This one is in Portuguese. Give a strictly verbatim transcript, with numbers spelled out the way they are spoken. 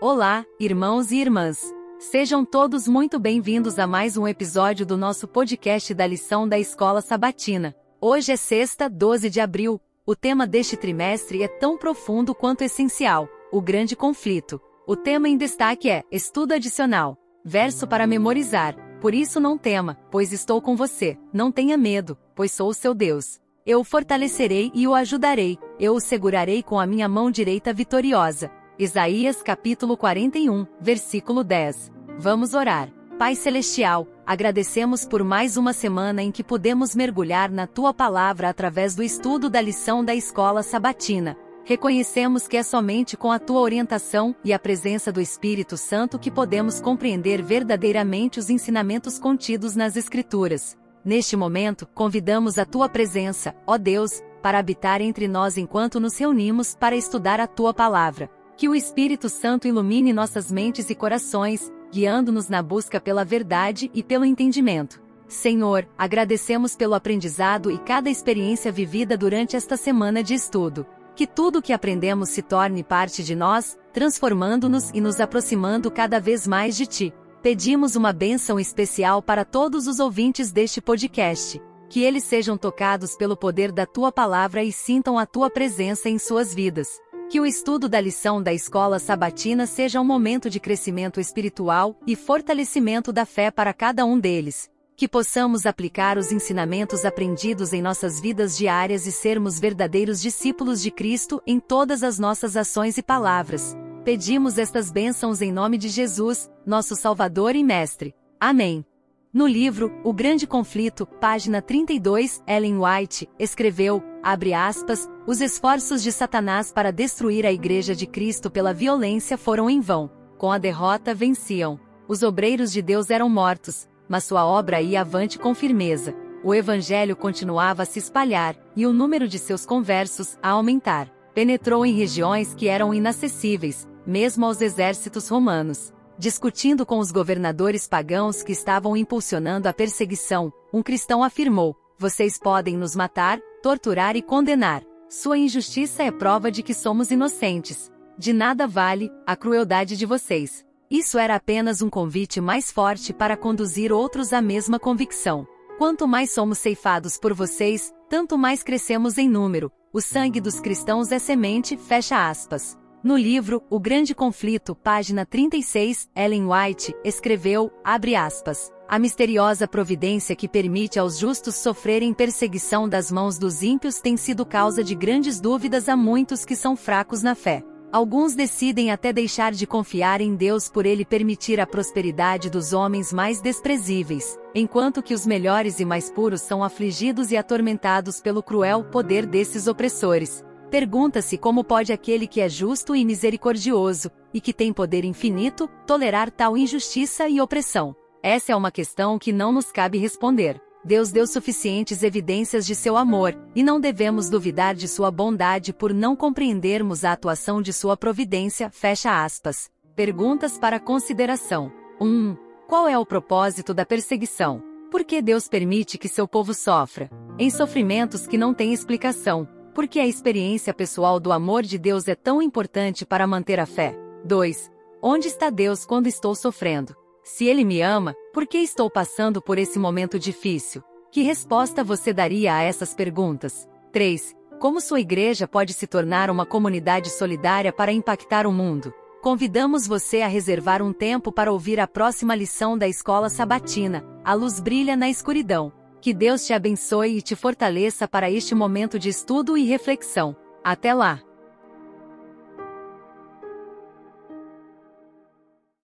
Olá, irmãos e irmãs. Sejam todos muito bem-vindos a mais um episódio do nosso podcast da lição da Escola Sabatina. Hoje é sexta, doze de abril. O tema deste trimestre é tão profundo quanto essencial: o grande conflito. O tema em destaque é estudo adicional. Verso para memorizar. Por isso não tema, pois estou com você. Não tenha medo, pois sou o seu Deus. Eu o fortalecerei e o ajudarei. Eu o segurarei com a minha mão direita vitoriosa. Isaías capítulo quarenta e um, versículo dez. Vamos orar. Pai Celestial, agradecemos por mais uma semana em que pudemos mergulhar na Tua Palavra através do estudo da lição da Escola Sabatina. Reconhecemos que é somente com a Tua orientação e a presença do Espírito Santo que podemos compreender verdadeiramente os ensinamentos contidos nas Escrituras. Neste momento, convidamos a Tua presença, ó Deus, para habitar entre nós enquanto nos reunimos para estudar a Tua Palavra. Que o Espírito Santo ilumine nossas mentes e corações, guiando-nos na busca pela verdade e pelo entendimento. Senhor, agradecemos pelo aprendizado e cada experiência vivida durante esta semana de estudo. Que tudo o que aprendemos se torne parte de nós, transformando-nos e nos aproximando cada vez mais de Ti. Pedimos uma bênção especial para todos os ouvintes deste podcast. Que eles sejam tocados pelo poder da Tua Palavra e sintam a Tua presença em suas vidas. Que o estudo da lição da Escola Sabatina seja um momento de crescimento espiritual e fortalecimento da fé para cada um deles. Que possamos aplicar os ensinamentos aprendidos em nossas vidas diárias e sermos verdadeiros discípulos de Cristo em todas as nossas ações e palavras. Pedimos estas bênçãos em nome de Jesus, nosso Salvador e Mestre. Amém. No livro O Grande Conflito, página trinta e dois, Ellen White escreveu, abre aspas, os esforços de Satanás para destruir a Igreja de Cristo pela violência foram em vão. Com a derrota venciam. Os obreiros de Deus eram mortos, mas sua obra ia avante com firmeza. O Evangelho continuava a se espalhar, e o número de seus conversos a aumentar. Penetrou em regiões que eram inacessíveis, mesmo aos exércitos romanos. Discutindo com os governadores pagãos que estavam impulsionando a perseguição, um cristão afirmou: vocês podem nos matar, torturar e condenar. Sua injustiça é prova de que somos inocentes. De nada vale a crueldade de vocês. Isso era apenas um convite mais forte para conduzir outros à mesma convicção. Quanto mais somos ceifados por vocês, tanto mais crescemos em número. O sangue dos cristãos é semente, fecha aspas. No livro O Grande Conflito, página trinta e seis, Ellen White escreveu, abre aspas, a misteriosa providência que permite aos justos sofrerem perseguição das mãos dos ímpios tem sido causa de grandes dúvidas a muitos que são fracos na fé. Alguns decidem até deixar de confiar em Deus por Ele permitir a prosperidade dos homens mais desprezíveis, enquanto que os melhores e mais puros são afligidos e atormentados pelo cruel poder desses opressores. Pergunta-se como pode aquele que é justo e misericordioso, e que tem poder infinito, tolerar tal injustiça e opressão. Essa é uma questão que não nos cabe responder. Deus deu suficientes evidências de seu amor, e não devemos duvidar de sua bondade por não compreendermos a atuação de sua providência, fecha aspas. Perguntas para consideração. um. Qual é o propósito da perseguição? Por que Deus permite que seu povo sofra? Em sofrimentos que não têm explicação. Por que a experiência pessoal do amor de Deus é tão importante para manter a fé? dois. Onde está Deus quando estou sofrendo? Se Ele me ama, por que estou passando por esse momento difícil? Que resposta você daria a essas perguntas? três. Como sua igreja pode se tornar uma comunidade solidária para impactar o mundo? Convidamos você a reservar um tempo para ouvir a próxima lição da Escola Sabatina, A Luz Brilha na Escuridão. Que Deus te abençoe e te fortaleça para este momento de estudo e reflexão. Até lá!